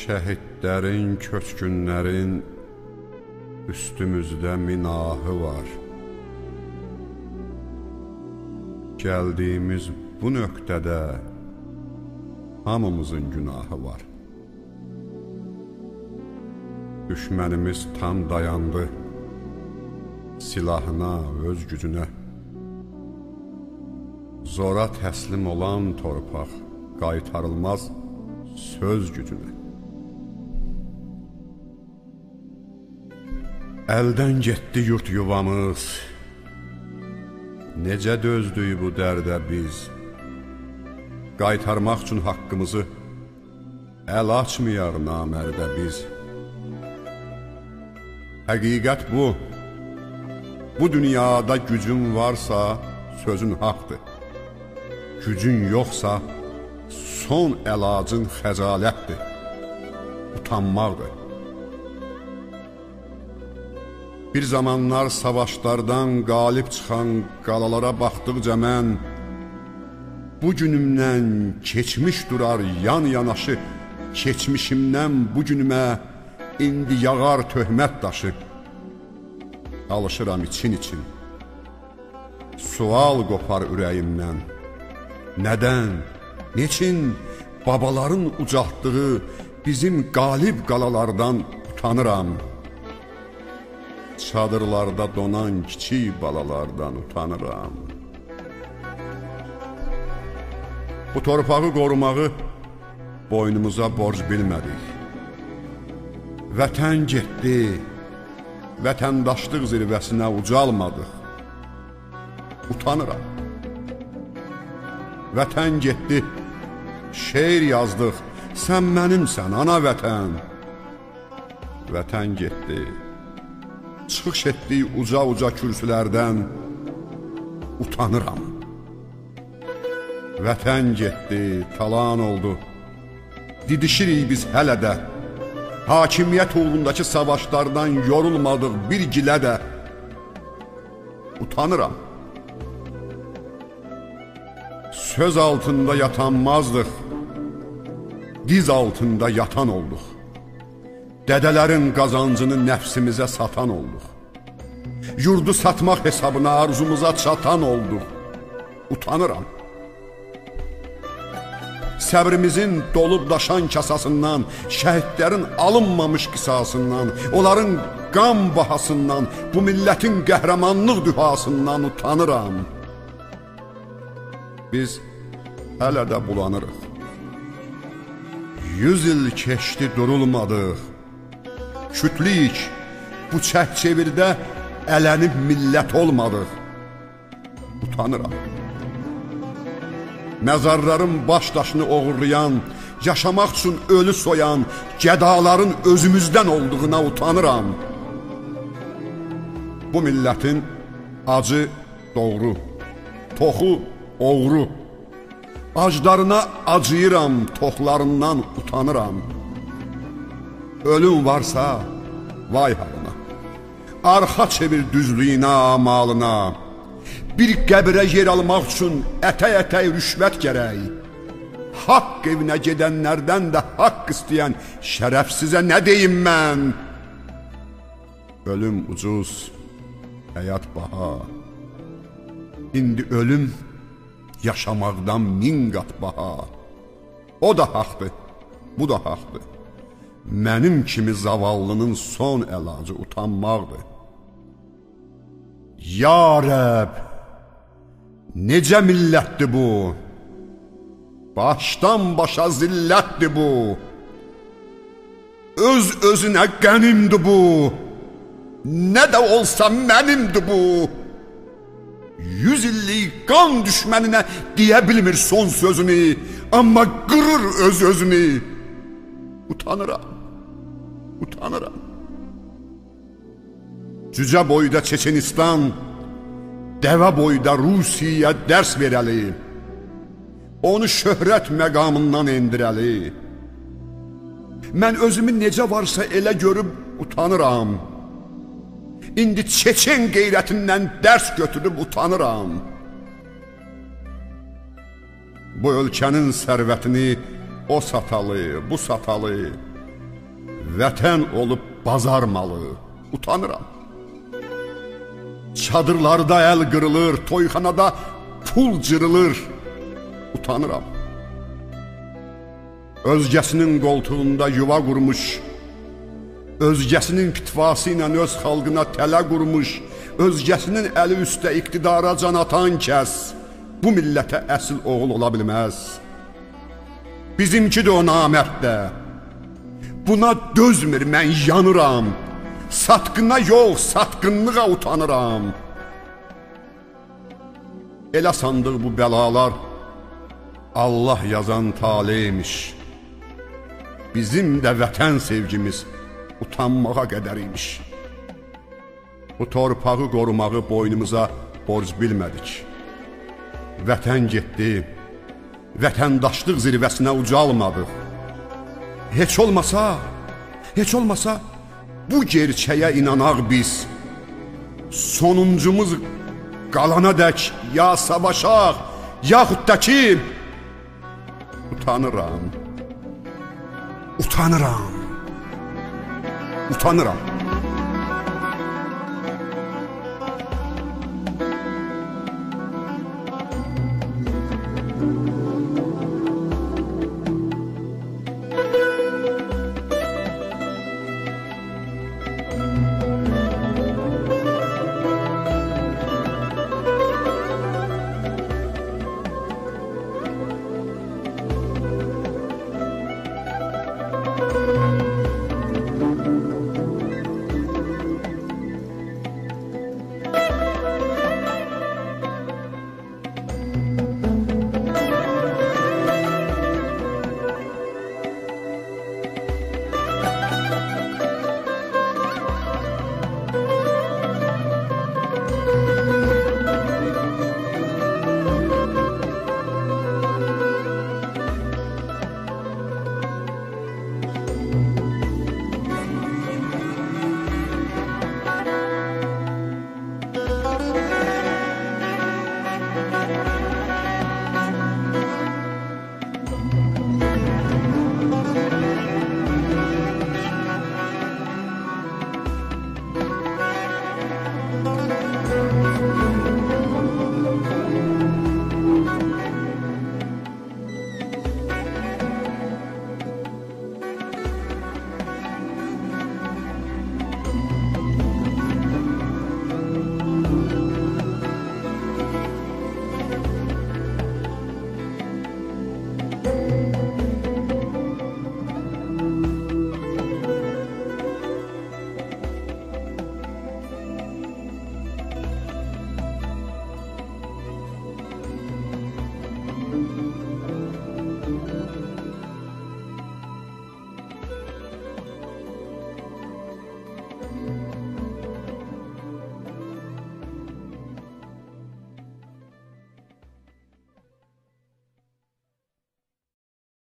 Şəhidlərin, köçkünlərin üstümüzdə minahı var. Gəldiyimiz bu nöqtədə hamımızın günahı var. Düşmənimiz tam dayandı, silahına, öz gücünə. Zora təslim olan torpaq qaytarılmaz söz gücünə. Əldən getdi yurt yuvamız, necə dözdük bu dərdə biz. Qaytarmaq üçün haqqımızı əl açmayaq namərdə biz. Həqiqət bu, bu dünyada gücün varsa sözün haqdır. Gücün yoxsa son əlacın xəcalətdir, utanmaqdır. Bir zamanlar savaşlardan qalib çıxan qalalara baxdıqca mən bugünümdən keçmiş durar yan yanaşı, keçmişimdən bugünümə indi yağar töhmət daşı. Alışıram için, sual qopar ürəyimdən. Nədən, neçin babaların ucaltdığı bizim qalib qalalardan utanıram. Çadırlarda donan kiçik balalardan utanıram. Bu torpağı qorumağı boynumuza borc bilmədik. Vətən getdi, vətəndaşlıq zirvəsinə ucalmadıq. Utanıram. Vətən getdi, şeir yazdıq, sən mənimsən ana vətən. Vətən getdi, çıxış etdik uca kürsülərdən, utanıram. Vətən getdi, talan oldu, didişirik biz hələ də. Hakimiyyət uğrundakı savaşlardan yorulmadıq bir gilə də. Utanıram. Söz altında yatanmazdıq, diz altında yatan olduq. Dədələrin qazancını nəfsimizə satan olduq. Yurdu satmaq hesabına arzumuza çatan olduq. Utanıram. Səbrimizin dolub daşan kasasından, şəhidlərin alınmamış qisasından, onların qan bahasından, bu millətin qəhrəmanlıq dühasından utanıram. Biz hələ də bulanırıq. 100 il keçdi durulmadıq. Kütlük, bu çək-çevirdə ələnib millət olmadıq. Utanıram. Məzarların baş daşını oğurlayan, yaşamaq üçün ölü soyan gədaların özümüzdən olduğuna utanıram. Bu millətin acı doğru, toxu oğru. Aclarına acıyıram, toxlarından utanıram. Ölüm varsa vay halına, arxa çevir düzlüyünə, amalına. Bir qəbirə yer almaq üçün ətək-ətək rüşvət gərək. Haqq evinə gedənlərdən də haqq istəyən şərəfsizə nə deyim mən? Ölüm ucuz, həyat baha. İndi ölüm yaşamaqdan 1000 qat baha. O da haqdır, bu da haqdır. Mənim kimi zavallının son əlacı utanmaqdır. Ya Rəbb, necə millətdir bu? Başdan başa zillətdir bu. Öz-özünə qənimdir bu. Nə də olsa mənimdir bu. 100 illik qan düşməninə deyə bilmir son sözünü, amma qırır öz-özünü. Utanıram, utanıram. Cücə boyda Çeçenistan, dəvə boyda Rusiyaya dərs verəli, onu şöhrət məqamından endirəli. Mən özümü necə varsa elə görüb utanıram. İndi Çeçen qeyrətindən dərs götürüb utanıram. Bu ölkənin sərvətini o satalı, bu satalı, vətən olub bazar malı, utanıram. Çadırlarda əl qırılır, toyxanada pul cırılır, utanıram. Özgəsinin qoltuğunda yuva qurmuş, özgəsinin pitvası ilə öz xalqına tələ qurmuş, özgəsinin əli üstə iqtidara can atan kəs bu millətə əsl oğul ola bilməz. Bizimki də o namərddə. Buna dözmür, mən yanıram. Satqına yox, satqınlığa utanıram. Elə sandıq bu bəlalar Allah yazan taleymiş. Bizim də vətən sevgimiz utanmağa qədər imiş. Bu torpağı qorumağı boynumuza borc bilmədik. Vətən getdi, vətəndaşlıq zirvəsinə ucalmadıq. Heç olmasa bu gerçəyə inanaq biz. Sonuncumuz qalana dək ya savaşaq, yaxud da ki, utanıram.